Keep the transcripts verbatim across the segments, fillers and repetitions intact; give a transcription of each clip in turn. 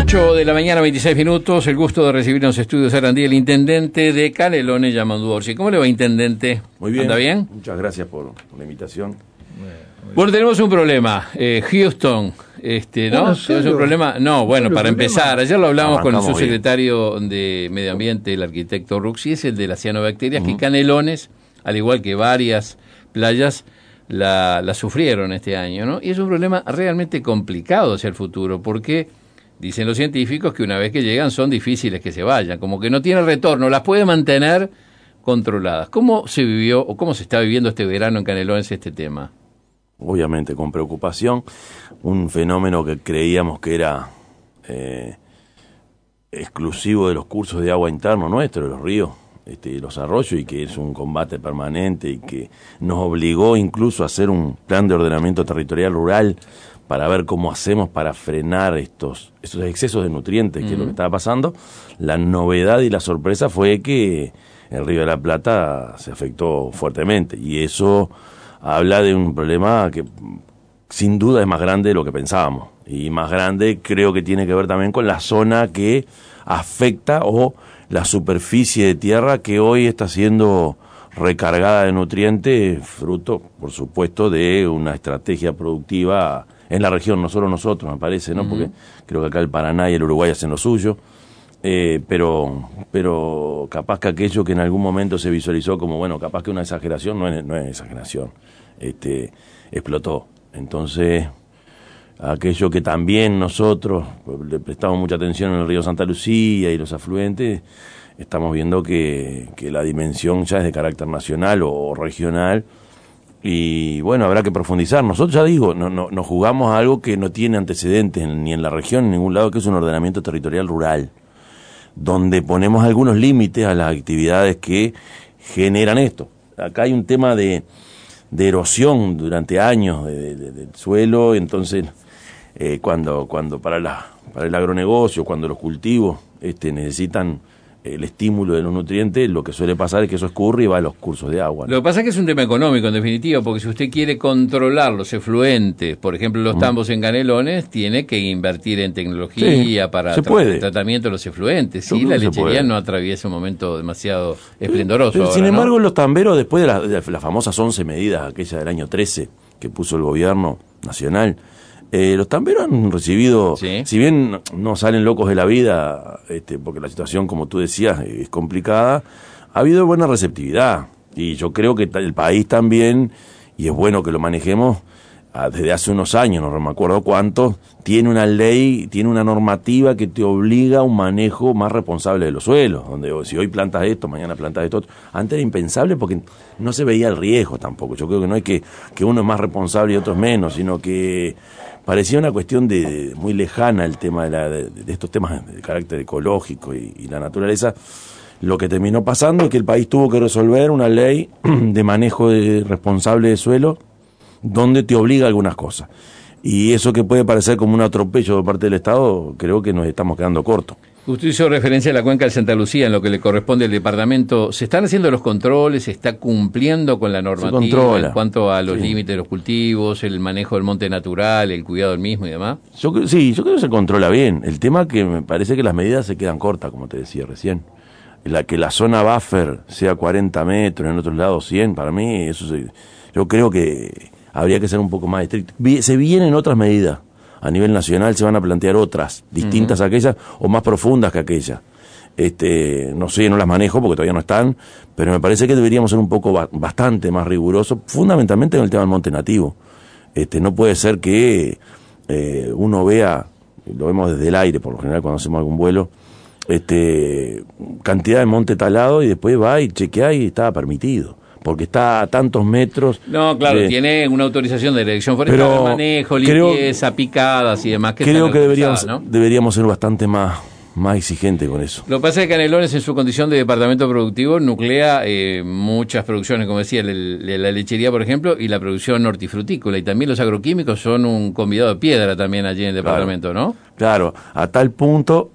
ocho de la mañana, veintiséis minutos. El gusto de recibir en los estudios Sarandí el intendente de Canelones, Yamandu Orsi. ¿Cómo le va, intendente? Muy bien. ¿Anda bien? Muchas gracias por, por la invitación. Bueno, tenemos un problema. Eh, Houston, este, ¿no? Bueno, ¿Tenemos un problema? No, bueno, para problema. empezar, ayer lo hablamos Arrancamos con el bien. subsecretario de Medio Ambiente, el arquitecto Ruxi, es el de las cianobacterias, Uh-huh. que Canelones, al igual que varias playas, la, la sufrieron este año, ¿no? Y es un problema realmente complicado hacia el futuro, porque dicen los científicos que una vez que llegan son difíciles que se vayan, como que no tiene retorno, las puede mantener controladas. ¿Cómo se vivió o cómo se está viviendo este verano en Canelones este tema? Obviamente con preocupación, un fenómeno que creíamos que era eh, exclusivo de los cursos de agua interno nuestro, de los ríos, este, los arroyos, y que es un combate permanente y que nos obligó incluso a hacer un plan de ordenamiento territorial rural para ver cómo hacemos para frenar estos, estos excesos de nutrientes, que uh-huh. es lo que estaba pasando. La novedad y la sorpresa fue que el Río de la Plata se afectó fuertemente, y eso habla de un problema que sin duda es más grande de lo que pensábamos, y más grande creo que tiene que ver también con la zona que afecta o la superficie de tierra que hoy está siendo recargada de nutrientes, fruto, por supuesto, de una estrategia productiva en la región, no solo nosotros, me parece, ¿no? Uh-huh. Porque creo que acá el Paraná y el Uruguay hacen lo suyo, eh, pero pero capaz que aquello que en algún momento se visualizó como, bueno, capaz que una exageración, no es, no es exageración, este, explotó. Entonces, aquello que también nosotros le prestamos mucha atención en el río Santa Lucía y los afluentes, estamos viendo que, que la dimensión ya es de carácter nacional o regional, y bueno, habrá que profundizar. Nosotros, ya digo, no, no, nos jugamos a algo que no tiene antecedentes ni en la región, ni en ningún lado, que es un ordenamiento territorial rural, donde ponemos algunos límites a las actividades que generan esto. Acá hay un tema de, de erosión durante años de, de, del suelo, entonces eh, cuando cuando para la para el agronegocio, cuando los cultivos este, necesitan el estímulo de los nutrientes, lo que suele pasar es que eso escurre y va a los cursos de agua, ¿no? Lo que pasa es que es un tema económico, en definitiva, porque si usted quiere controlar los efluentes, por ejemplo, los tambos en Canelones, tiene que invertir en tecnología sí, para tra- el tratamiento de los efluentes. Sí, la lechería no atraviesa un momento demasiado esplendoroso. Pero, ahora, sin embargo, ¿no? Los tamberos, después de, la, de las famosas once medidas, aquella del año trece, que puso el gobierno nacional, Eh, los tamberos han recibido, ¿sí? Si bien no salen locos de la vida, este, porque la situación, como tú decías, es complicada, ha habido buena receptividad, y yo creo que el país también, y es bueno que lo manejemos, desde hace unos años, no me acuerdo cuántos, tiene una ley, tiene una normativa que te obliga a un manejo más responsable de los suelos, donde si hoy plantas esto, mañana plantas esto, antes era impensable porque no se veía el riesgo tampoco. Yo creo que no es que, que uno es más responsable y otros menos, sino que parecía una cuestión de, de muy lejana el tema de, la, de, de estos temas de carácter ecológico y, y la naturaleza. Lo que terminó pasando es que el país tuvo que resolver una ley de manejo de, responsable de suelo, donde te obliga a algunas cosas. Y eso que puede parecer como un atropello de parte del Estado, creo que nos estamos quedando cortos. Usted hizo referencia a la cuenca de Santa Lucía, en lo que le corresponde al departamento. ¿Se están haciendo los controles? ¿Se está cumpliendo con la normativa en cuanto a los sí. límites de los cultivos, el manejo del monte natural, el cuidado del mismo y demás? Yo, sí, yo creo que se controla bien. El tema que me parece que las medidas se quedan cortas, como te decía recién. La que la zona buffer sea cuarenta metros, en otros lados cien, para mí, eso se, yo creo que habría que ser un poco más estricto. Se vienen otras medidas. A nivel nacional se van a plantear otras, distintas uh-huh. a aquellas o más profundas que aquellas. Este, no sé, no las manejo porque todavía no están, pero me parece que deberíamos ser un poco ba- bastante más rigurosos, fundamentalmente en el tema del monte nativo. Este, no puede ser que eh, uno vea, lo vemos desde el aire por lo general cuando hacemos algún vuelo, este, cantidad de monte talado y después va y chequea y está permitido, porque está a tantos metros. No, claro, de, tiene una autorización de la Dirección Forestal de manejo, limpieza, creo, picadas y demás. Que creo que deberíamos, ¿no? deberíamos ser bastante más, más exigentes con eso. Lo que pasa es que Canelones, en su condición de departamento productivo, nuclea eh, muchas producciones, como decía, la, la lechería, por ejemplo, y la producción hortifrutícola, y también los agroquímicos son un convidado de piedra también allí en el departamento, claro, ¿no? Claro, a tal punto...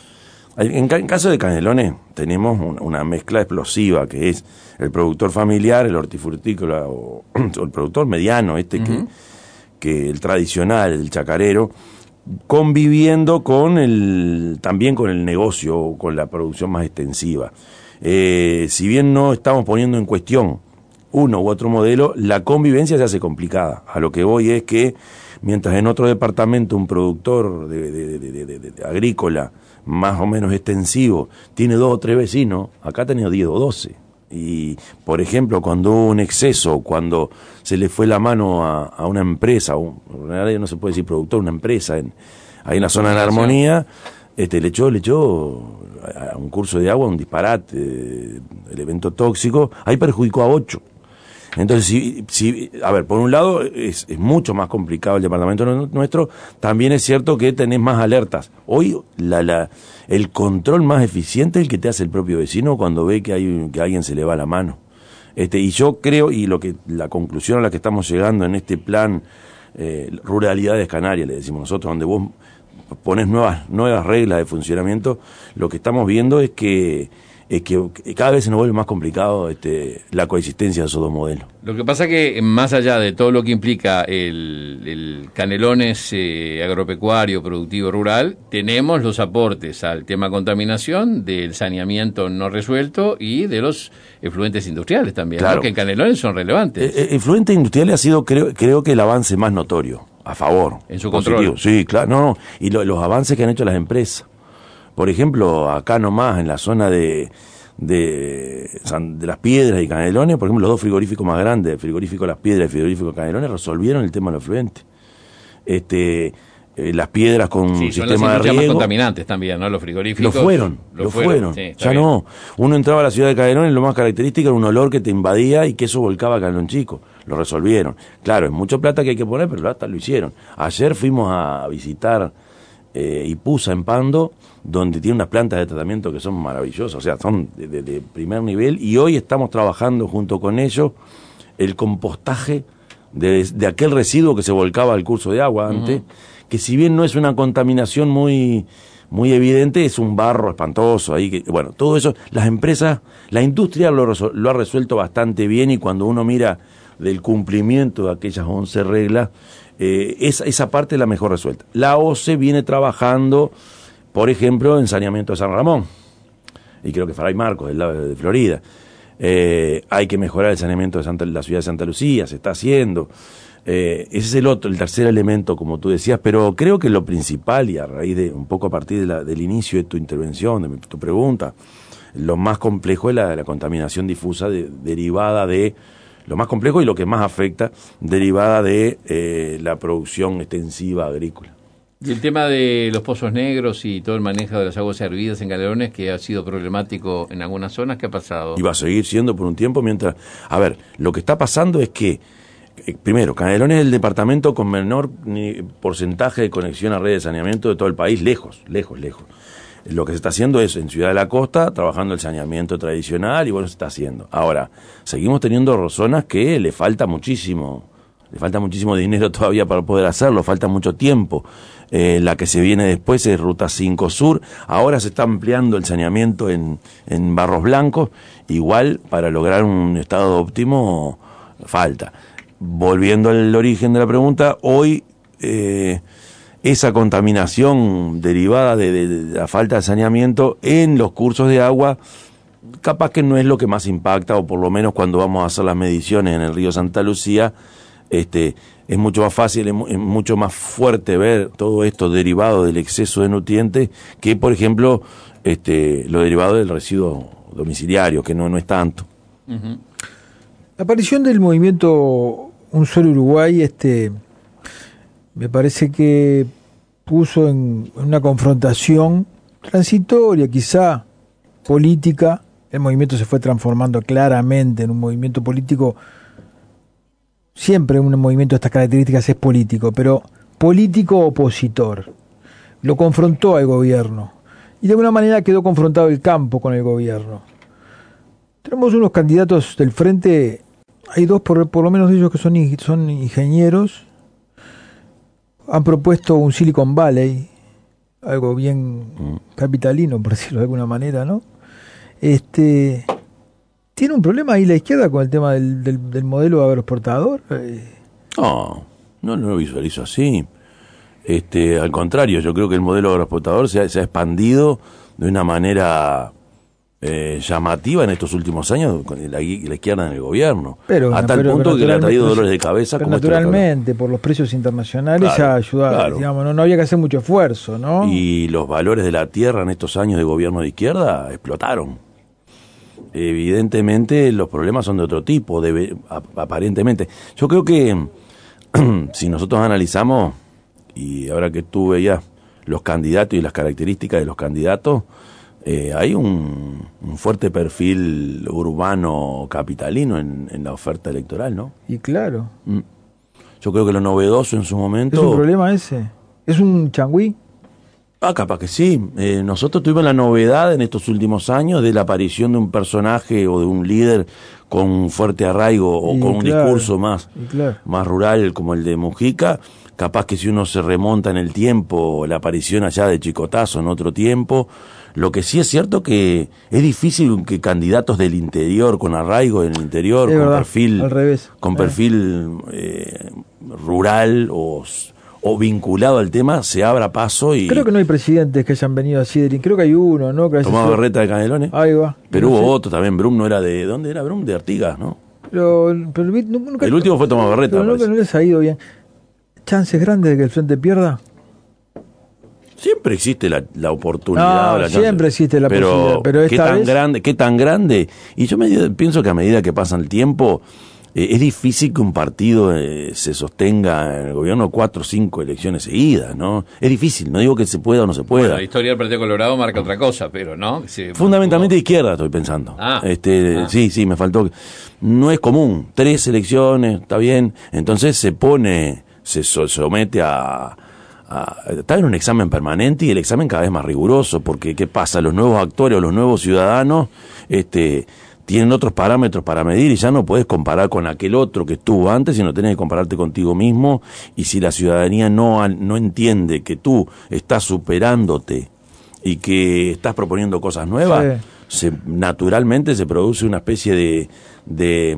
En, en caso de Canelones tenemos un, una mezcla explosiva que es el productor familiar, el hortifrutícola o, o el productor mediano, este uh-huh. que, que el tradicional, el chacarero, conviviendo con el, también con el negocio, con la producción más extensiva. Eh, si bien no estamos poniendo en cuestión uno u otro modelo, la convivencia se hace complicada. A lo que voy es que, mientras en otro departamento un productor de, de, de, de, de, de agrícola más o menos extensivo tiene dos o tres vecinos, acá ha tenido diez o doce. Y, por ejemplo, cuando hubo un exceso, cuando se le fue la mano a, a una empresa, un, en realidad no se puede decir productor, una empresa, en, ahí en la zona de la Armonía, este, le echó, le echó a un curso de agua un disparate, eh, el evento tóxico, ahí perjudicó a ocho. Entonces, si, si, a ver, por un lado es, es mucho más complicado el departamento nuestro, también es cierto que tenés más alertas. Hoy la, la, el control más eficiente es el que te hace el propio vecino cuando ve que hay que a alguien se le va la mano. Este, y yo creo, y lo que la conclusión a la que estamos llegando en este plan eh, Ruralidades Canarias, le decimos nosotros, donde vos ponés nuevas, nuevas reglas de funcionamiento, lo que estamos viendo es que es que cada vez se nos vuelve más complicado este, la coexistencia de esos dos modelos. Lo que pasa que, más allá de todo lo que implica el, el Canelones eh, agropecuario, productivo, rural, tenemos los aportes al tema contaminación, del saneamiento no resuelto y de los efluentes industriales también, claro, ¿no? Que en Canelones son relevantes. Eh, efluentes industriales ha sido, creo, creo que el avance más notorio, a favor. En su control. Positivo. Sí, claro, no, no. Y lo, los avances que han hecho las empresas. Por ejemplo, acá nomás, en la zona de, de, de Las Piedras y Canelones, por ejemplo, los dos frigoríficos más grandes, el frigorífico Las Piedras y el frigorífico Canelones, resolvieron el tema de los efluentes. Este, eh, Las Piedras con sí, un sistema de riego. Son las más contaminantes también, ¿no? Los frigoríficos. Lo fueron, lo, lo fueron. fueron. Sí, ya bien. No. Uno entraba a la ciudad de Canelones, lo más característico era un olor que te invadía y que eso volcaba a Canelón Chico. Lo resolvieron. Claro, es mucha plata que hay que poner, pero hasta lo hicieron. Ayer fuimos a visitar eh, Ipusa en Pando, donde tiene unas plantas de tratamiento que son maravillosas, o sea, son de, de, de primer nivel, y hoy estamos trabajando junto con ellos el compostaje de, de aquel residuo que se volcaba al curso de agua antes, uh-huh. que si bien no es una contaminación muy muy evidente, es un barro espantoso ahí, que, bueno, todo eso, las empresas, la industria lo, lo ha resuelto bastante bien, y cuando uno mira del cumplimiento de aquellas once reglas, eh, esa, esa parte es la mejor resuelta. La O C E viene trabajando, por ejemplo, en saneamiento de San Ramón, y creo que Fray Marcos, del lado de Florida. Eh, hay que mejorar el saneamiento de Santa, la ciudad de Santa Lucía, se está haciendo. Eh, ese es el otro, el tercer elemento, como tú decías, pero creo que lo principal, y a raíz de, un poco a partir de la, del inicio de tu intervención, de tu pregunta, lo más complejo es la, la contaminación difusa de, derivada de, lo más complejo y lo que más afecta, derivada de eh, la producción extensiva agrícola. Y el tema de los pozos negros y todo el manejo de las aguas hervidas en Canelones, que ha sido problemático en algunas zonas, ¿qué ha pasado? Y va a seguir siendo por un tiempo mientras... A ver, lo que está pasando es que, eh, primero, Canelones es el departamento con menor ni, porcentaje de conexión a redes de saneamiento de todo el país, lejos, lejos, lejos. Lo que se está haciendo es en Ciudad de la Costa, trabajando el saneamiento tradicional, y bueno, se está haciendo. Ahora, seguimos teniendo zonas que le falta muchísimo, le falta muchísimo dinero todavía para poder hacerlo, falta mucho tiempo. Eh, la que se viene después es Ruta cinco Sur, ahora se está ampliando el saneamiento en, en Barros Blancos, igual para lograr un estado óptimo falta. Volviendo al origen de la pregunta, hoy eh, esa contaminación derivada de, de, de la falta de saneamiento en los cursos de agua, capaz que no es lo que más impacta, o por lo menos cuando vamos a hacer las mediciones en el río Santa Lucía, este, es mucho más fácil, es mucho más fuerte ver todo esto derivado del exceso de nutrientes que, por ejemplo, este, lo derivado del residuo domiciliario, que no, no es tanto. Uh-huh. La aparición del movimiento Un Solo Uruguay, este, me parece que puso en una confrontación transitoria, quizá política. El movimiento se fue transformando claramente en un movimiento político. Siempre un movimiento de estas características es político, pero político opositor. Lo confrontó al gobierno y de alguna manera quedó confrontado el campo con el gobierno. Tenemos unos candidatos del frente, hay dos por, por lo menos ellos que son, son ingenieros, han propuesto un Silicon Valley, algo bien capitalino, por decirlo de alguna manera, ¿no? Este... ¿Tiene un problema ahí la izquierda con el tema del, del, del modelo agroexportador? No, no, no lo visualizo así. Este, al contrario, yo creo que el modelo agroexportador se ha, se ha expandido de una manera eh, llamativa en estos últimos años con la, la izquierda en el gobierno. Pero, a tal pero, punto pero que le ha traído dolores de cabeza. Pero como naturalmente, por los precios internacionales claro, ha ayudado. Claro. Digamos, no, no había que hacer mucho esfuerzo, ¿no? Y los valores de la tierra en estos años de gobierno de izquierda explotaron. Evidentemente los problemas son de otro tipo, debe, aparentemente. Yo creo que si nosotros analizamos, y ahora que tú veías los candidatos y las características de los candidatos, eh, hay un, un fuerte perfil urbano capitalino en, en la oferta electoral, ¿no? Y claro. Mm. Yo creo que lo novedoso en su momento... ¿Es un problema ese? ¿Es un changüí? Ah, capaz que sí. Eh, nosotros tuvimos la novedad en estos últimos años de la aparición de un personaje o de un líder con un fuerte arraigo o y con un claro, discurso más, claro. más rural como el de Mujica. Capaz que si uno se remonta en el tiempo, la aparición allá de Chicotazo en otro tiempo. Lo que sí es cierto que es difícil que candidatos del interior, con arraigo en el interior, es con verdad, perfil, al revés. con eh. perfil eh, rural o... o vinculado al tema, se abra paso y... Creo que no hay presidentes que hayan venido así, de... creo que hay uno, ¿no? Que Tomás sido... Berreta de Canelones. Ahí va. Pero no hubo sé. otro también, Brum no era de... ¿Dónde era Brum? De Artigas, ¿no? Pero, pero nunca... El último fue Tomás Berreta. Pero nunca no les ha ido bien. ¿Chances grandes de que el Frente pierda? Siempre existe la, la oportunidad. No, la siempre existe la pero, posibilidad. Pero esta ¿qué tan vez... grande? ¿Qué tan grande? Y yo me, pienso que a medida que pasa el tiempo... Eh, es difícil que un partido eh, se sostenga en el gobierno cuatro o cinco elecciones seguidas, ¿no? Es difícil, no digo que se pueda o no se pueda. Bueno, la historia del Partido Colorado marca otra cosa, pero no. Se Fundamentalmente mantuvo... izquierda estoy pensando. Ah, este, ah. Sí, sí, me faltó. No es común, tres elecciones, está bien. Entonces se pone, se so, somete a... a está en un examen permanente y el examen cada vez más riguroso, porque ¿qué pasa? Los nuevos actores o los nuevos ciudadanos... este tienen otros parámetros para medir y ya no puedes comparar con aquel otro que estuvo antes, sino tenés que compararte contigo mismo. Y si la ciudadanía no, no entiende que tú estás superándote y que estás proponiendo cosas nuevas, sí. se, naturalmente se produce una especie de de,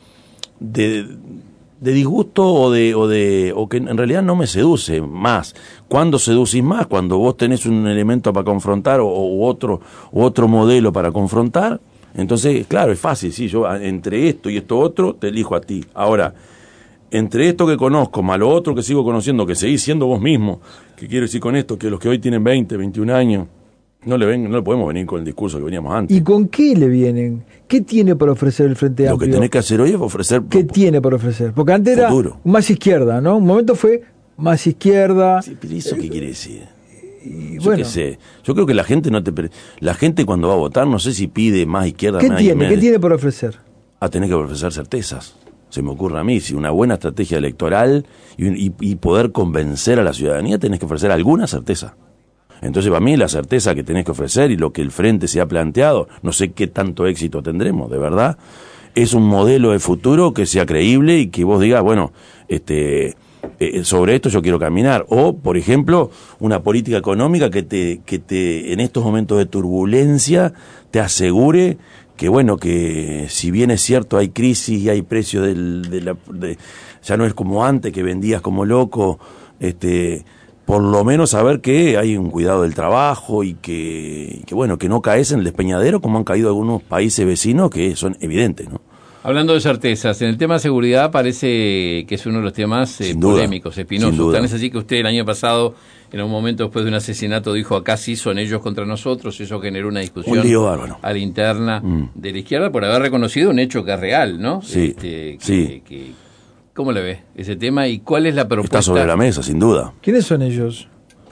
de, de disgusto o de, o de o que en realidad no me seduce más. ¿Cuándo seducís más? Cuando vos tenés un elemento para confrontar o, o otro, u otro modelo para confrontar. Entonces, claro, es fácil, sí, yo entre esto y esto otro te elijo a ti. Ahora, entre esto que conozco, más lo otro que sigo conociendo, que seguís siendo vos mismo, que quiero decir con esto, que los que hoy tienen veinte, veintiún años, no le ven, no le podemos venir con el discurso que veníamos antes. ¿Y con qué le vienen? ¿Qué tiene para ofrecer el Frente Amplio? Lo que tenés que hacer hoy es ofrecer... ¿Qué tiene para ofrecer? Porque antes futuro. Era más izquierda, ¿no? Un momento fue más izquierda... Sí, pero ¿eso qué quiere decir? Y yo bueno, qué sé, yo creo que la gente no te la gente cuando va a votar no sé si pide más izquierda, ¿qué más tiene? más, ¿Qué tiene por ofrecer? A tener que ofrecer certezas. Se me ocurre a mí, si una buena estrategia electoral y, y, y poder convencer a la ciudadanía, tenés que ofrecer alguna certeza. Entonces, para mí, la certeza que tenés que ofrecer y lo que el Frente se ha planteado, no sé qué tanto éxito tendremos, de verdad, es un modelo de futuro que sea creíble y que vos digas, bueno, este... Eh, sobre esto yo quiero caminar, o por ejemplo una política económica que te que te en estos momentos de turbulencia te asegure que bueno que si bien es cierto hay crisis y hay precios del, de la, de, ya no es como antes que vendías como loco, este por lo menos saber que hay un cuidado del trabajo y que, que bueno que no caes en el despeñadero como han caído algunos países vecinos que son evidentes, ¿no? Hablando de certezas, en el tema de seguridad parece que es uno de los temas eh, polémicos, espinosos. Tan es así que usted el año pasado, en un momento después de un asesinato, dijo acá sí son ellos contra nosotros. Eso generó una discusión un lío bárbaro a la interna mm. de la izquierda por haber reconocido un hecho que es real, ¿no? Sí, este, que, sí. Que, ¿cómo le ve ese tema y cuál es la propuesta? Está sobre la mesa, sin duda. ¿Quiénes son ellos?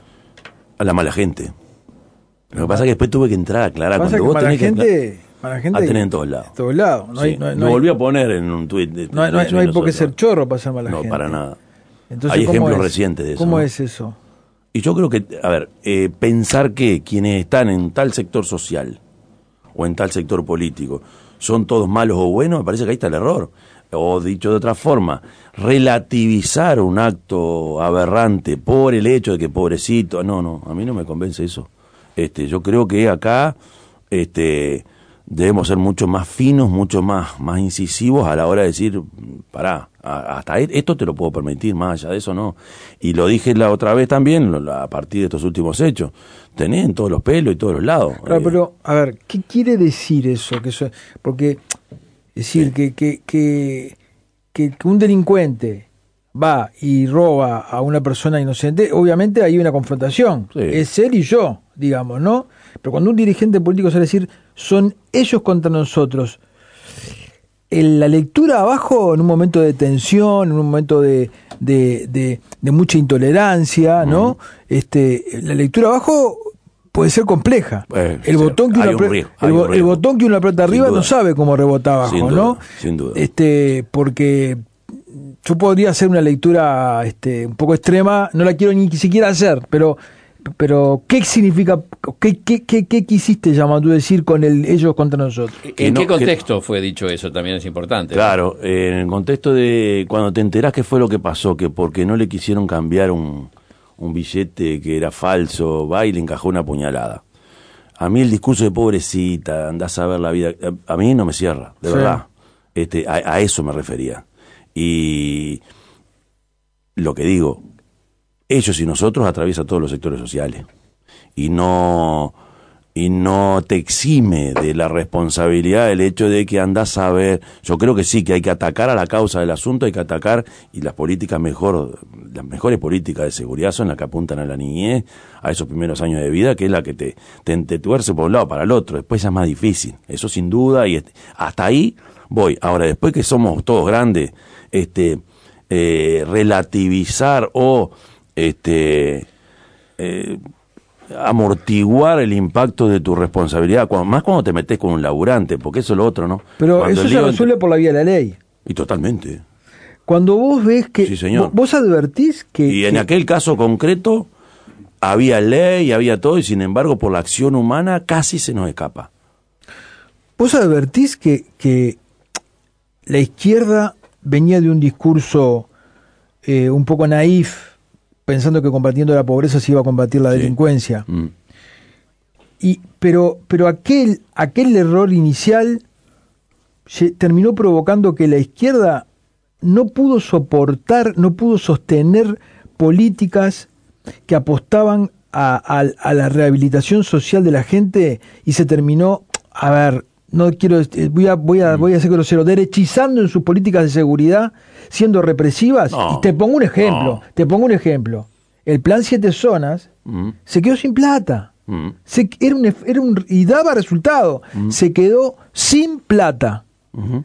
A la mala gente. Lo que pasa es que después tuve que entrar a aclarar. Pasa Cuando que vos mala tenés gente... que Para gente a tener en todos lados. En todos lados. No sí. hay, no, no Lo hay, volví a poner en un tuit. De, no, hay, no hay, no hay por qué ser chorro para ser mala no, gente. No, para nada. Entonces, hay ejemplos es? recientes de eso. ¿Cómo ¿no? es eso? Y yo creo que, a ver, eh, pensar que quienes están en tal sector social o en tal sector político son todos malos o buenos, me parece que ahí está el error. O dicho de otra forma, relativizar un acto aberrante por el hecho de que pobrecito, no, no, a mí no me convence eso. Este, yo creo que acá, este, debemos ser mucho más finos, mucho más, más incisivos a la hora de decir, pará, hasta esto te lo puedo permitir, más allá de eso no. Y lo dije la otra vez también, a partir de estos últimos hechos, tenés en todos los pelos y todos los lados. Claro, pero, a ver, ¿qué quiere decir eso? Que eso porque, es decir, sí. que, que, que, que, que un delincuente va y roba a una persona inocente, obviamente hay una confrontación, sí. es él y yo, digamos, ¿no? Pero cuando un dirigente político sale a decir, son ellos contra nosotros, en la lectura abajo, en un momento de tensión, en un momento de, de, de, de mucha intolerancia, ¿no? Uh-huh. Este, la lectura abajo puede ser compleja. Eh, el, botón que uno apre- el, bo- el botón que uno aprieta arriba no sabe cómo rebota abajo, sin duda, ¿no? Sin duda. Este, porque yo podría hacer una lectura este, un poco extrema, no la quiero ni siquiera hacer, pero pero ¿qué significa, qué, qué, qué, qué quisiste, llamar tú decir con el ellos contra nosotros? ¿En no, qué contexto que, fue dicho eso? También es importante. Claro, ¿no? eh, en el contexto de cuando te enterás qué fue lo que pasó, que porque no le quisieron cambiar un, un billete que era falso, va y le encajó una puñalada. A mí el discurso de pobrecita, andás a ver la vida, a, a mí no me cierra, de sí. verdad. Este, a, a eso me refería. Y lo que digo, ellos y nosotros atraviesa todos los sectores sociales y no y no te exime de la responsabilidad el hecho de que andás a ver. Yo creo que sí, que hay que atacar a la causa del asunto, hay que atacar, y las políticas mejor, las mejores políticas de seguridad son las que apuntan a la niñez, a esos primeros años de vida, que es la que te, te, te tuerce por un lado para el otro. Después ya es más difícil, eso sin duda, y hasta ahí voy. Ahora, después que somos todos grandes, este eh, relativizar o este eh, amortiguar el impacto de tu responsabilidad, cuando, más cuando te metes con un laburante, porque eso es lo otro, ¿no? Pero cuando eso se resuelve entre... por la vía de la ley. Y totalmente. Cuando vos ves que... Sí, señor. Vos advertís que... Y en que... aquel caso concreto había ley, había todo, y sin embargo por la acción humana casi se nos escapa. Vos advertís que, que la izquierda venía de un discurso eh, un poco naif, pensando que combatiendo la pobreza se iba a combatir la sí. delincuencia. Mm. Y, pero pero aquel, aquel error inicial se terminó provocando que la izquierda no pudo soportar, no pudo sostener políticas que apostaban a, a, a la rehabilitación social de la gente, y se terminó, a ver, no quiero, voy a, voy a, voy a ser grosero, derechizando en sus políticas de seguridad, siendo represivas. No, y te pongo un ejemplo, no. te pongo un ejemplo. El plan Siete Zonas mm. se quedó sin plata. Mm. Se, era un, era un, y daba resultado. Mm. Se quedó sin plata. Mm-hmm.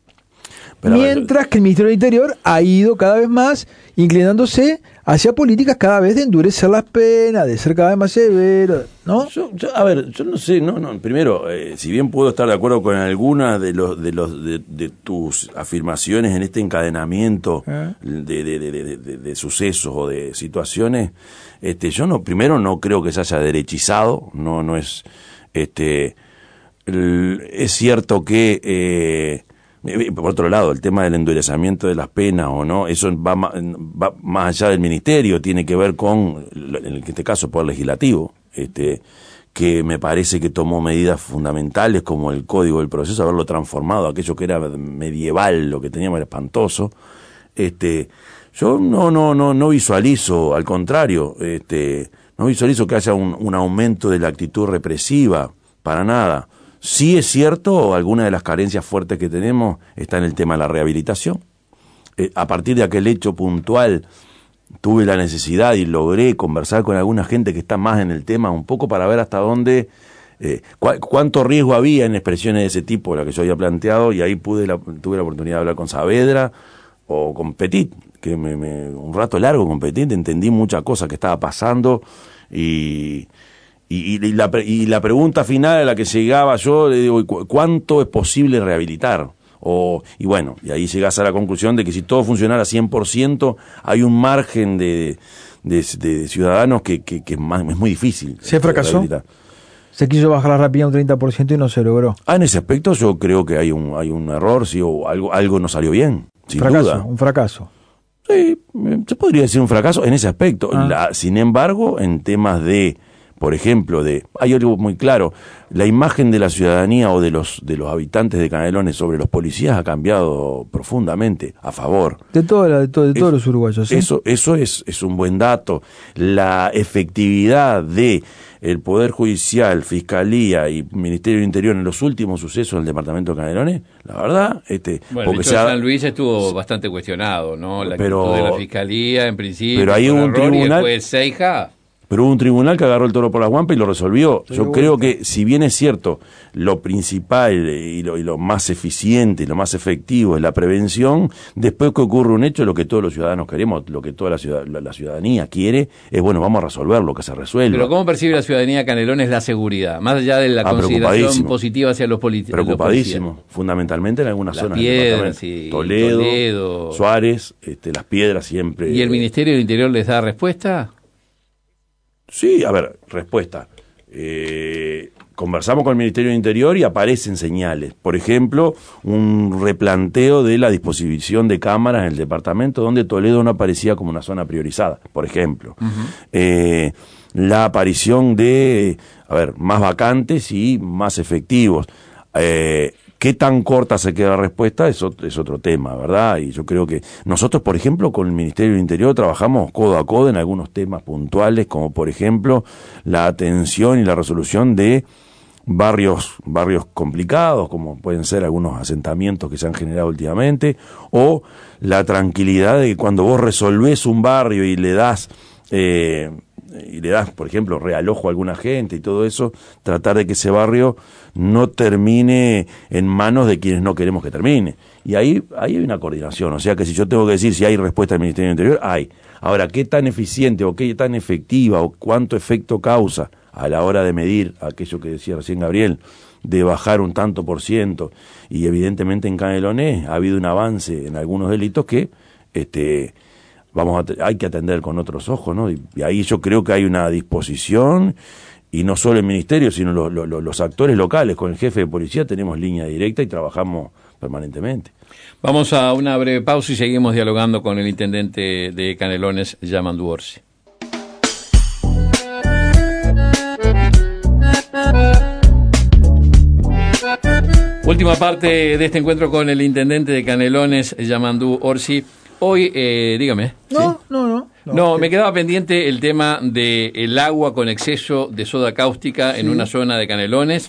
Pero mientras ver, que el Ministerio del Interior ha ido cada vez más inclinándose hacia políticas cada vez de endurecer las penas, de ser cada vez más severo, ¿no? Yo, yo, a ver, yo no sé, no, no. Primero, eh, si bien puedo estar de acuerdo con algunas de los de los de, de tus afirmaciones en este encadenamiento ¿Eh? de, de, de, de, de, de sucesos o de situaciones, este, yo no, primero no creo que se haya derechizado, no, no es, este, el, es cierto que eh, por otro lado, el tema del endurecimiento de las penas o no, eso va, va más allá del ministerio, tiene que ver con, en este caso, por el legislativo, este, que me parece que tomó medidas fundamentales como el código del proceso, haberlo transformado, aquello que era medieval, lo que teníamos era espantoso. Este, yo no, no, no, no visualizo, al contrario, este, no visualizo que haya un, un aumento de la actitud represiva, para nada. Sí es cierto, alguna de las carencias fuertes que tenemos está en el tema de la rehabilitación. Eh, a partir de aquel hecho puntual, tuve la necesidad y logré conversar con alguna gente que está más en el tema, un poco para ver hasta dónde, eh, cu- cuánto riesgo había en expresiones de ese tipo, la que yo había planteado, y ahí pude la, tuve la oportunidad de hablar con Saavedra o con Petit, que me, me, un rato largo con Petit, entendí muchas cosas que estaba pasando, y... Y, y, la, y la pregunta final a la que llegaba yo, le digo, ¿cuánto es posible rehabilitar? O, y bueno, y ahí llegas a la conclusión de que si todo funcionara cien por ciento, hay un margen de, de, de ciudadanos que, que, que es, más, es muy difícil. ¿Se fracasó? Se quiso bajar la rapidez un treinta por ciento y no se logró. Ah, en ese aspecto yo creo que hay un, hay un error, sí, o algo, algo no salió bien, sin fracaso, duda. Un fracaso. Sí, se podría decir un fracaso en ese aspecto. Ah. La, sin embargo, en temas de por ejemplo, de hay algo muy claro, la imagen de la ciudadanía o de los de los habitantes de Canelones sobre los policías ha cambiado profundamente a favor. De, toda la, de, to, de todos los uruguayos. ¿Sí? Eso, eso es, es un buen dato. La efectividad de el Poder Judicial, Fiscalía y Ministerio del Interior en los últimos sucesos del departamento de Canelones, la verdad, este, bueno, porque el hecho de San Luis estuvo bastante cuestionado, ¿no? La pero, actitud de la Fiscalía en principio, pero hay un tribunal, y después Seija. Pero hubo un tribunal que agarró el toro por la guampa y lo resolvió. Pero Yo creo que, si bien es cierto, lo principal y lo, y lo más eficiente y lo más efectivo es la prevención, después que ocurre un hecho, lo que todos los ciudadanos queremos, lo que toda la, ciudad, la, la ciudadanía quiere, es bueno, vamos a resolverlo, que se resuelva. Pero ¿cómo percibe la ciudadanía de Canelones la seguridad? Más allá de la ah, consideración positiva hacia los políticos. Preocupadísimo, fundamentalmente en algunas las zonas piedras, sí, Toledo, Toledo, Suárez, este, las piedras siempre. ¿Y el Ministerio del Interior les da respuesta? Sí, a ver, respuesta. Eh, conversamos con el Ministerio del Interior y aparecen señales. Por ejemplo, un replanteo de la disposición de cámaras en el departamento donde Toledo no aparecía como una zona priorizada, por ejemplo. Uh-huh. Eh, la aparición de, a ver, más vacantes y más efectivos. Eh, ¿Qué tan corta se queda la respuesta? Es otro, es otro tema, ¿verdad? Y yo creo que nosotros, por ejemplo, con el Ministerio del Interior trabajamos codo a codo en algunos temas puntuales, como por ejemplo la atención y la resolución de barrios, barrios complicados, como pueden ser algunos asentamientos que se han generado últimamente, o la tranquilidad de que cuando vos resolvés un barrio y le das... Eh, y le das, por ejemplo, realojo a alguna gente y todo eso, tratar de que ese barrio no termine en manos de quienes no queremos que termine. Y ahí, ahí hay una coordinación, o sea que si yo tengo que decir si hay respuesta del Ministerio del Interior, hay. Ahora, ¿qué tan eficiente o qué tan efectiva o cuánto efecto causa a la hora de medir aquello que decía recién Gabriel, de bajar un tanto por ciento? Y evidentemente en Canelones ha habido un avance en algunos delitos que... este vamos a, hay que atender con otros ojos, ¿no? Y, y ahí yo creo que hay una disposición, y no solo el Ministerio, sino lo, lo, lo, los actores locales. Con el jefe de policía tenemos línea directa y trabajamos permanentemente. Vamos a una breve pausa y seguimos dialogando con el intendente de Canelones, Yamandu Orsi. Última parte de este encuentro con el intendente de Canelones, Yamandu Orsi. Hoy, eh, dígame. No, ¿sí? no, no, no. No, me quedaba pendiente el tema del agua con exceso de soda cáustica sí. en una zona de Canelones.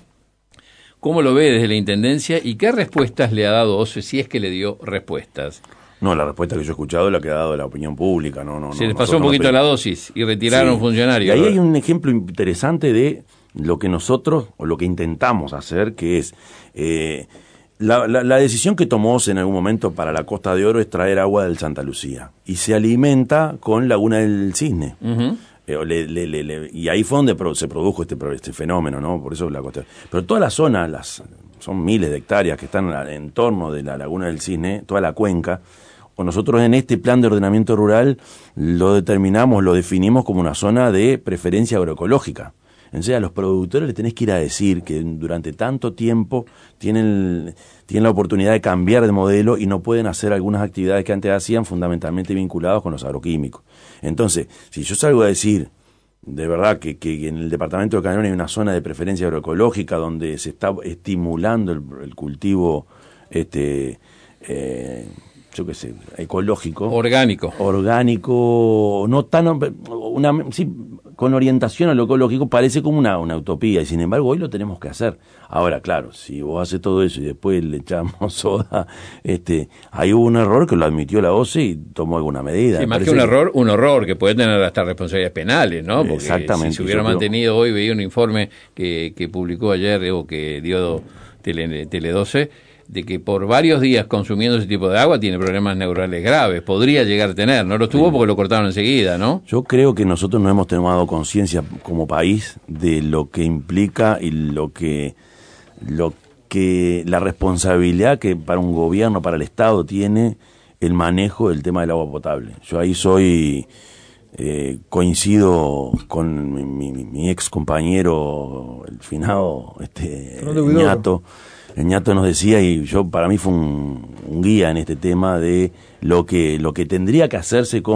¿Cómo lo ve desde la Intendencia y qué respuestas le ha dado O C E, si es que le dio respuestas? No, la respuesta que yo he escuchado es la que ha dado la opinión pública. No, no, Se no, les pasó un poquito no, la dosis y retiraron sí. funcionarios. Y ahí hay un ejemplo interesante de lo que nosotros, o lo que intentamos hacer, que es... Eh, La, la, la decisión que tomó O C E en algún momento para la Costa de Oro es traer agua del Santa Lucía y se alimenta con Laguna del Cisne. Uh-huh. eh, le, le, le, le, y ahí fue donde pro, se produjo este, este fenómeno, ¿no? Por eso la costa. Pero toda la zona, las son miles de hectáreas que están en torno de la Laguna del Cisne, toda la cuenca, o nosotros en este plan de ordenamiento rural lo determinamos, lo definimos como una zona de preferencia agroecológica. Entonces a los productores les tenés que ir a decir que durante tanto tiempo tienen, tienen la oportunidad de cambiar de modelo y no pueden hacer algunas actividades que antes hacían, fundamentalmente vinculadas con los agroquímicos. Entonces, si yo salgo a decir de verdad que, que en el departamento de Canelones hay una zona de preferencia agroecológica donde se está estimulando el, el cultivo, este eh, yo qué sé, ecológico. Orgánico. Orgánico, no tan... una sí, con orientación a lo ecológico parece como una, una utopía, y sin embargo hoy lo tenemos que hacer. Ahora, claro, si vos haces todo eso y después le echamos soda, este, ahí hubo un error que lo admitió la O C E y tomó alguna medida. Sí, más que un que... error, un horror que puede tener hasta responsabilidades penales, ¿no? Porque exactamente. Si se hubiera mantenido creo... hoy, veía un informe que, que publicó ayer o que dio Tele, Tele doce, de que por varios días consumiendo ese tipo de agua tiene problemas neurales graves, podría llegar a tener, no lo tuvo sí. porque lo cortaron enseguida, ¿no? Yo creo que nosotros no hemos tomado conciencia como país de lo que implica y lo que, lo que, la responsabilidad que para un gobierno, para el Estado tiene el manejo del tema del agua potable. Yo ahí soy, eh, coincido con mi, mi, mi ex compañero, el finado, este, Ñato. El Ñato nos decía, y yo para mí fue un, un guía en este tema de lo que lo que tendría que hacerse con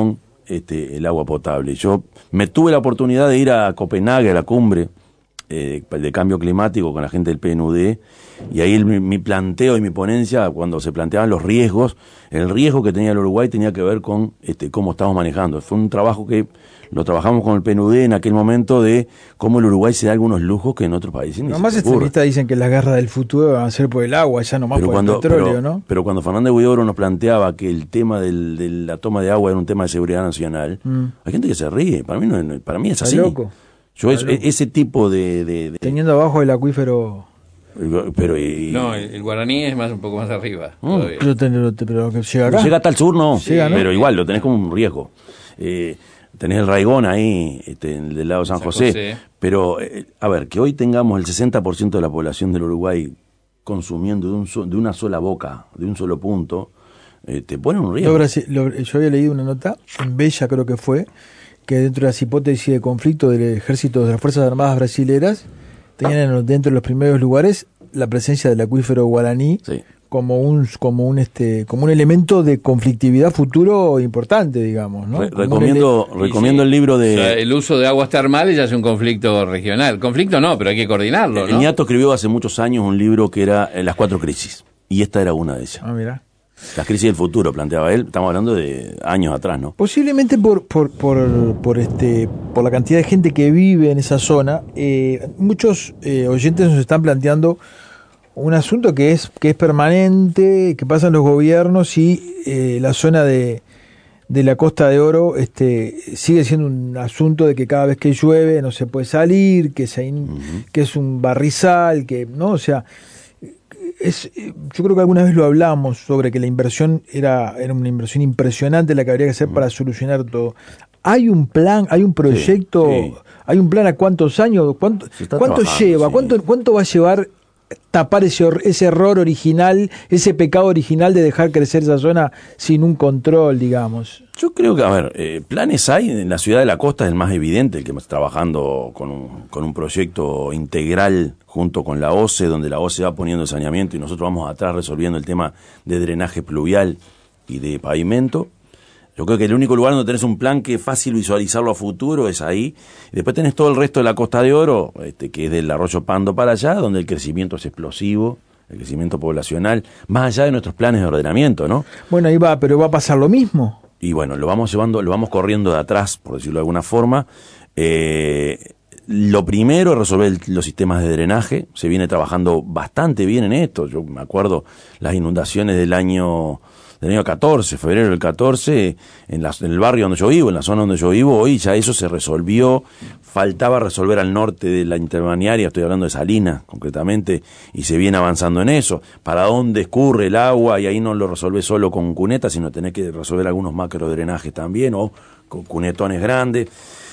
este, el agua potable. Yo me tuve la oportunidad de ir a Copenhague, a la cumbre eh, de cambio climático con la gente del P N U D, y ahí el, mi planteo y mi ponencia, cuando se planteaban los riesgos, el riesgo que tenía el Uruguay tenía que ver con este, cómo estamos manejando. Fue un trabajo que lo trabajamos con el P N U D en aquel momento, de cómo el Uruguay se da algunos lujos que en otros países ni Los más extremistas dicen que las guerras del futuro van a ser por el agua, ya no más por cuando, el petróleo, pero, ¿no? Pero cuando Fernández Huidobro nos planteaba que el tema del, de la toma de agua era un tema de seguridad nacional, mm. hay gente que se ríe. Para mí no, para mí es así. Está loco. Yo Está es, loco. Ese tipo de, de, de teniendo abajo el acuífero. Pero, y, no, el, el guaraní es más un poco más arriba. Mm. Pero, pero, pero que llega acá. Llega hasta el sur, no. Llega, ¿no? Pero igual lo tenés como un riesgo. Eh, tenés el Raigón ahí, este, del lado de San, San José. José. Pero, eh, a ver, que hoy tengamos el sesenta por ciento de la población del Uruguay consumiendo de, un so, de una sola boca, de un solo punto, eh, te pone un riesgo. Lo, lo, yo había leído una nota, en Bella creo que fue, que dentro de las hipótesis de conflicto del ejército de las Fuerzas Armadas brasileras, tenían dentro de los primeros lugares la presencia del acuífero guaraní, sí, como un como un este como un elemento de conflictividad futuro importante, digamos, ¿no? Re recomiendo ele recomiendo sí, el libro de, o sea, el uso de aguas termales ya es un conflicto regional. Conflicto no, pero hay que coordinarlo, ¿no? Iñato escribió hace muchos años un libro que era Las Cuatro Crisis, y esta era una de ellas. Ah, mira. Las crisis del futuro, planteaba él. Estamos hablando de años atrás, ¿no? Posiblemente por por por, por este por la cantidad de gente que vive en esa zona, eh, muchos eh, oyentes nos están planteando un asunto que es que es permanente, que pasan los gobiernos, y eh, la zona de, de la Costa de Oro este, sigue siendo un asunto de que cada vez que llueve no se puede salir, que, se, uh-huh. que es un barrizal, que no, o sea, es, yo creo que alguna vez lo hablamos sobre que la inversión era, era una inversión impresionante la que habría que hacer uh-huh. para solucionar todo. Hay un plan, hay un proyecto, sí, sí. hay un plan a cuántos años, cuánto, cuánto lleva, sí. cuánto, cuánto va a llevar tapar ese, ese error original, ese pecado original de dejar crecer esa zona sin un control, digamos. Yo creo que, a ver, eh, planes hay. En la ciudad de la costa es el más evidente, el que está trabajando con un, con un proyecto integral junto con la O C E, donde la O C E va poniendo saneamiento y nosotros vamos atrás resolviendo el tema de drenaje pluvial y de pavimento. Yo creo que el único lugar donde tenés un plan que es fácil visualizarlo a futuro es ahí. Y después tenés todo el resto de la Costa de Oro, este, que es del Arroyo Pando para allá, donde el crecimiento es explosivo, el crecimiento poblacional, más allá de nuestros planes de ordenamiento, ¿no? Bueno, ahí va, pero va a pasar lo mismo. Y bueno, lo vamos llevando, lo vamos corriendo de atrás, por decirlo de alguna forma. Eh, lo primero es resolver el, los sistemas de drenaje. Se viene trabajando bastante bien en esto. Yo me acuerdo las inundaciones del año... del año catorce, febrero del catorce, en, la, en el barrio donde yo vivo, en la zona donde yo vivo, hoy ya eso se resolvió. Faltaba resolver al norte de la interbalnearia, estoy hablando de Salinas concretamente, y se viene avanzando en eso. Para dónde escurre el agua, y ahí no lo resolvés solo con cunetas, sino tenés que resolver algunos macro drenajes también, o con cunetones grandes.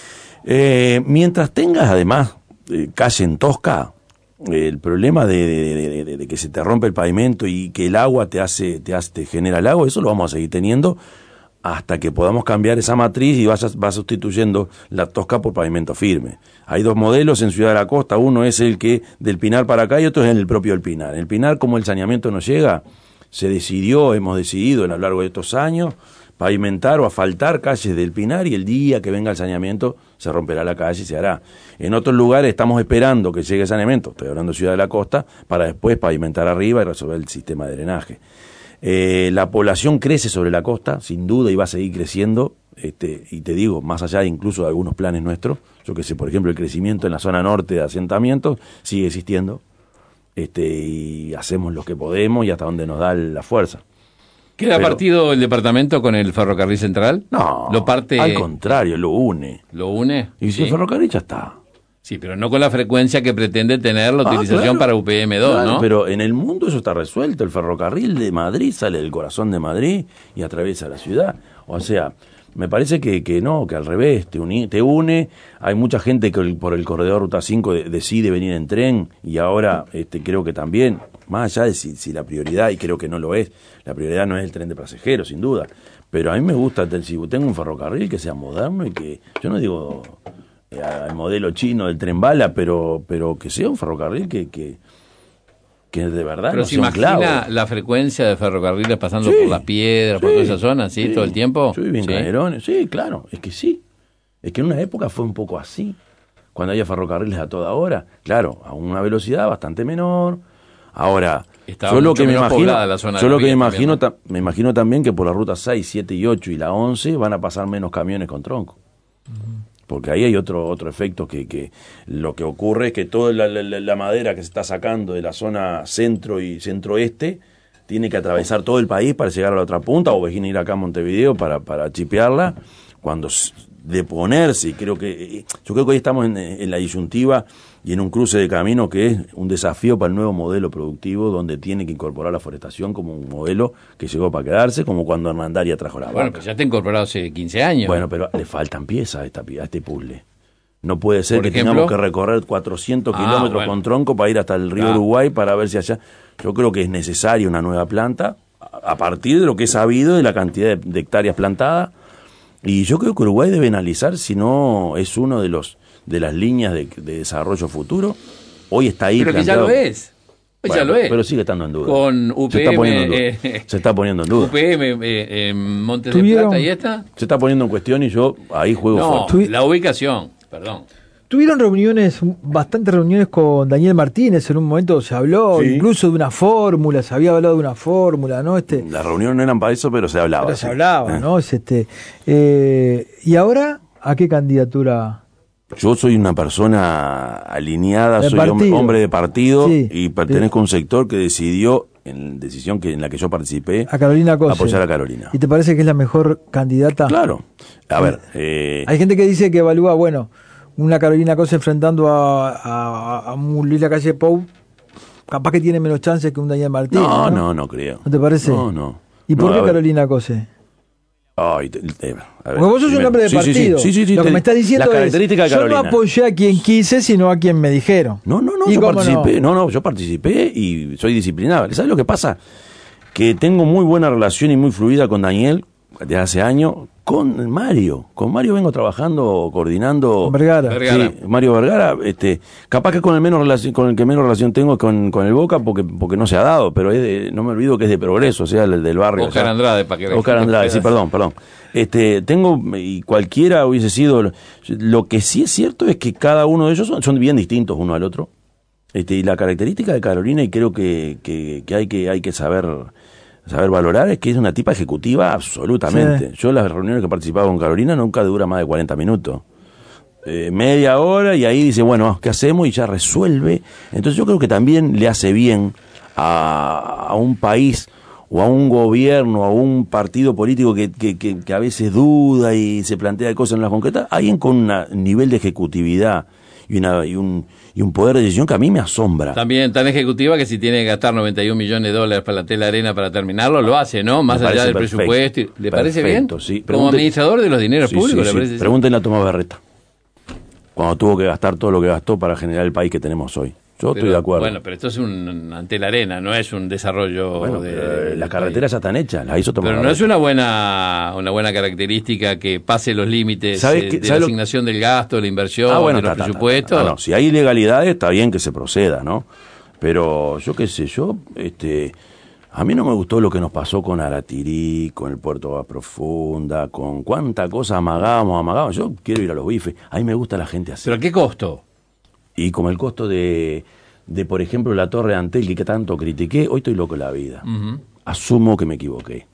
Eh, mientras tengas además eh, calle en tosca, el problema de, de, de, de que se te rompe el pavimento y que el agua te hace, te hace, te genera el agua, eso lo vamos a seguir teniendo hasta que podamos cambiar esa matriz y vas, vas sustituyendo la tosca por pavimento firme. Hay dos modelos en Ciudad de la Costa, uno es el que del Pinar para acá y otro es en el propio El Pinar. En el Pinar, como el saneamiento no llega, se decidió, hemos decidido a lo largo de estos años pavimentar o asfaltar calles del Pinar, y el día que venga el saneamiento se romperá la calle y se hará. En otros lugares estamos esperando que llegue el saneamiento, estoy hablando de Ciudad de la Costa, para después pavimentar arriba y resolver el sistema de drenaje. Eh, la población crece sobre la costa, sin duda, y va a seguir creciendo, este, y te digo, más allá de incluso de algunos planes nuestros, yo que sé, por ejemplo, el crecimiento en la zona norte de asentamientos sigue existiendo, este, y hacemos lo que podemos y hasta donde nos da la fuerza. ¿Queda Pero, partido el departamento con el ferrocarril central? No, lo parte, al contrario, lo une. ¿Lo une? Y si sí. El ferrocarril ya está. Sí, pero no con la frecuencia que pretende tener la ah, utilización claro, para U P M dos, claro, ¿no? Pero en el mundo eso está resuelto. El ferrocarril de Madrid sale del corazón de Madrid y atraviesa la ciudad. O sea, me parece que, que no, que al revés, te, uni, te une. Hay mucha gente que por el corredor Ruta cinco de, decide venir en tren, y ahora este, creo que también, más allá de si, si la prioridad, y creo que no lo es, la prioridad no es el tren de pasajeros, sin duda. Pero a mí me gusta, si tengo un ferrocarril que sea moderno y que, yo no digo al modelo chino del tren bala, pero pero que sea un ferrocarril que, que, que de verdad Pero no se sea un imagina clavo. la frecuencia de ferrocarriles pasando Sí, por las piedras, sí, por toda esa zona, ¿sí? sí, Todo el tiempo. Sí, bien ¿Sí? Canelones, sí, claro, es que sí. Es que en una época fue un poco así, cuando había ferrocarriles a toda hora, claro, a una velocidad bastante menor. Ahora, Estaba yo lo mucho que me menos imagino, poblada la zona yo de lo la que me vía imagino, también, ta- me imagino también que por la ruta seis, siete y ocho y la once van a pasar menos camiones con tronco. Porque ahí hay otro otro efecto que, que lo que ocurre es que toda la, la, la madera que se está sacando de la zona centro y centro-este tiene que atravesar todo el país para llegar a la otra punta, o venir acá a Montevideo para, para chipearla, cuando s- de ponerse, y creo que yo creo que hoy estamos en, en la disyuntiva y en un cruce de camino que es un desafío para el nuevo modelo productivo, donde tiene que incorporar la forestación como un modelo que llegó para quedarse, como cuando Hernandaria trajo la Bueno, vaca. pues ya está incorporado hace quince años. Bueno, pero le faltan piezas a, esta, a este puzzle. No puede ser Por que ejemplo, tengamos que recorrer cuatrocientos Ah, kilómetros bueno. con tronco para ir hasta el río Claro. Uruguay para ver si allá... Yo creo que es necesaria una nueva planta a a partir de lo que he sabido de la cantidad de, de hectáreas plantadas. Y yo creo que Uruguay debe analizar si no es uno de los de las líneas de, de desarrollo futuro. Hoy está ahí pero que ya planteado. lo es. Pues Bueno, ya lo pero, es. pero sigue estando en duda. Con U Se P está M, poniendo en duda. eh, Se está poniendo en duda. U P M eh, en Montes de ¿Tuvieron- Plata y esta. Se está poniendo en cuestión y yo ahí juego No, fuerte. Tuvi- la ubicación, perdón. Tuvieron reuniones, bastantes reuniones con Daniel Martínez, en un momento se habló Sí. incluso de una fórmula, se había hablado de una fórmula, ¿no? Este, Las reuniones no eran para eso, pero se hablaba. pero se sí. hablaba, Eh. ¿no? Es este, eh, ¿y ahora a qué candidatura? Yo soy una persona alineada, De soy hom- partido. hombre de partido Sí. y pertenezco a un sector que decidió, en decisión que en la que yo participé, A Carolina Cose. apoyar a Carolina. ¿Y te parece que es la mejor candidata? Claro. A ver, eh, Hay gente que dice que evalúa, bueno, una Carolina Cose enfrentando a, a, a un Lila Calle Pou, capaz que tiene menos chances que un Daniel Martínez. no, No, no, no creo. ¿No te parece? No, no. ¿Y por No, qué a ver. Carolina Cose? Ay, te- te- a ver, Porque vos sos un primero- hombre de sí, sí, sí, partido. sí, sí, sí, Lo que te- me estás diciendo las es, características de yo no Carolina. apoyé a quien quise, sino a quien me dijeron. No, no, no, ¿Y yo cómo participé, no? no? no, yo participé y soy disciplinado. ¿Sabes lo que pasa? Que tengo muy buena relación y muy fluida con Daniel desde hace años, con Mario. Con Mario vengo trabajando, coordinando. Con Vergara. Vergara. Sí, Mario Vergara, este, capaz que con el menos relación, con el que menos relación tengo es con, con el Boca porque, porque no se ha dado, pero es de- no me olvido que es de Progreso, o sea, el del barrio. Oscar allá. Andrade, para que la Oscar gente Andrade, pueda- sí, perdón, perdón. Este, tengo, y cualquiera hubiese sido, lo que sí es cierto es que cada uno de ellos son, son bien distintos uno al otro. Este, y la característica de Carolina, y creo que, que, que hay que hay que saber saber valorar, es que es una tipa ejecutiva absolutamente. Sí. Yo en las reuniones que he participado con Carolina nunca dura más de cuarenta minutos. Eh, media hora y ahí dice, bueno, ¿qué hacemos? Y ya resuelve. Entonces yo creo que también le hace bien a, a un país o a un gobierno, a un partido político que, que, que, que a veces duda y se plantea cosas en las concretas, alguien con un nivel de ejecutividad y, una, y, un, y un poder de decisión que a mí me asombra. También tan ejecutiva que si tiene que gastar noventa y un millones de dólares para la tela arena para terminarlo, lo hace, ¿no? Más Me allá del parece presupuesto. perfecto. ¿Le parece bien? Perfecto, sí. Como Pregunte- administrador de los dineros Sí, públicos, sí, ¿le sí. parece? Pregúntenle a Tomás Berreta, cuando tuvo que gastar todo lo que gastó para generar el país que tenemos hoy. Yo Pero, estoy de acuerdo. Bueno, pero esto es un ante la arena, no es un desarrollo Bueno, de, pero, eh, del las país. carreteras ya están hechas, las hizo Tomás Pero no es Berreta. una buena una buena característica que pase los límites ¿Sabes eh, qué? de la ¿Sabes lo- asignación del gasto, la inversión, Ah, bueno, de los ta, ta, ta, presupuestos. ta, ta. No, si hay ilegalidades está bien que se proceda, ¿no? Pero yo qué sé, yo, este, a mí no me gustó lo que nos pasó con Aratirí, con el Puerto Agua Profunda, con cuánta cosa amagábamos, amagábamos. Yo quiero ir a los bifes, a mí me gusta la gente así. ¿Pero a qué costo? Y como el costo de, de, por ejemplo, la Torre de Antel, que tanto critiqué, hoy estoy loco en la vida. Ujú. Asumo que me equivoqué.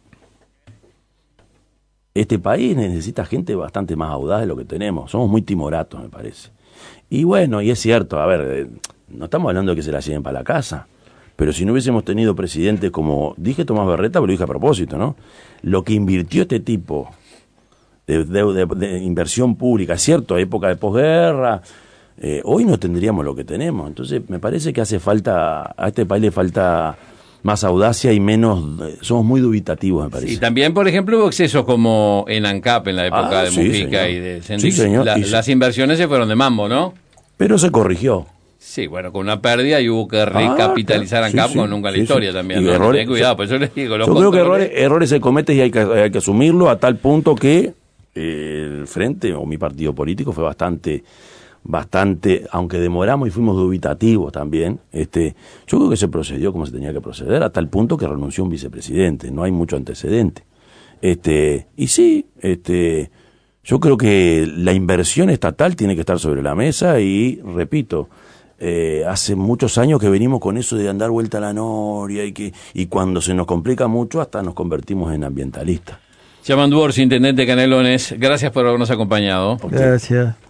Este país necesita gente bastante más audaz de lo que tenemos. Somos muy timoratos, me parece. Y bueno, y es cierto, a ver, eh, no estamos hablando de que se la lleven para la casa, pero si no hubiésemos tenido presidentes como, dije Tomás Berreta, pero lo dije a propósito, ¿no? Lo que invirtió este tipo de, de, de, de inversión pública, cierto, época de posguerra, eh, hoy no tendríamos lo que tenemos. Entonces, me parece que hace falta, a este país le falta más audacia y menos, eh, somos muy dubitativos, me parece. Y también, por ejemplo, hubo excesos como en ANCAP en la época Ah, de sí, Mujica señor. y de Sí, Sendic. señor. La- Y se- las inversiones se fueron de mambo, ¿no? Pero se corrigió. Sí, bueno, con una pérdida y hubo que recapitalizar Ah, ANCAP sí, con sí, nunca en la sí, historia sí. también. Y ¿no? errores- Ten cuidado, por eso les digo. Los Yo creo que controles- errores, errores se cometen y hay que, hay que asumirlo a tal punto que eh, el Frente o mi partido político fue bastante bastante, aunque demoramos y fuimos dubitativos también, este, yo creo que se procedió como se tenía que proceder, hasta el punto que renunció un vicepresidente, no hay mucho antecedente. Este, y sí, este, yo creo que la inversión estatal tiene que estar sobre la mesa y, repito, eh, hace muchos años que venimos con eso de andar vuelta a la noria y que y cuando se nos complica mucho hasta nos convertimos en ambientalistas. Yamandu Orsi, intendente Canelones, gracias por habernos acompañado. Gracias.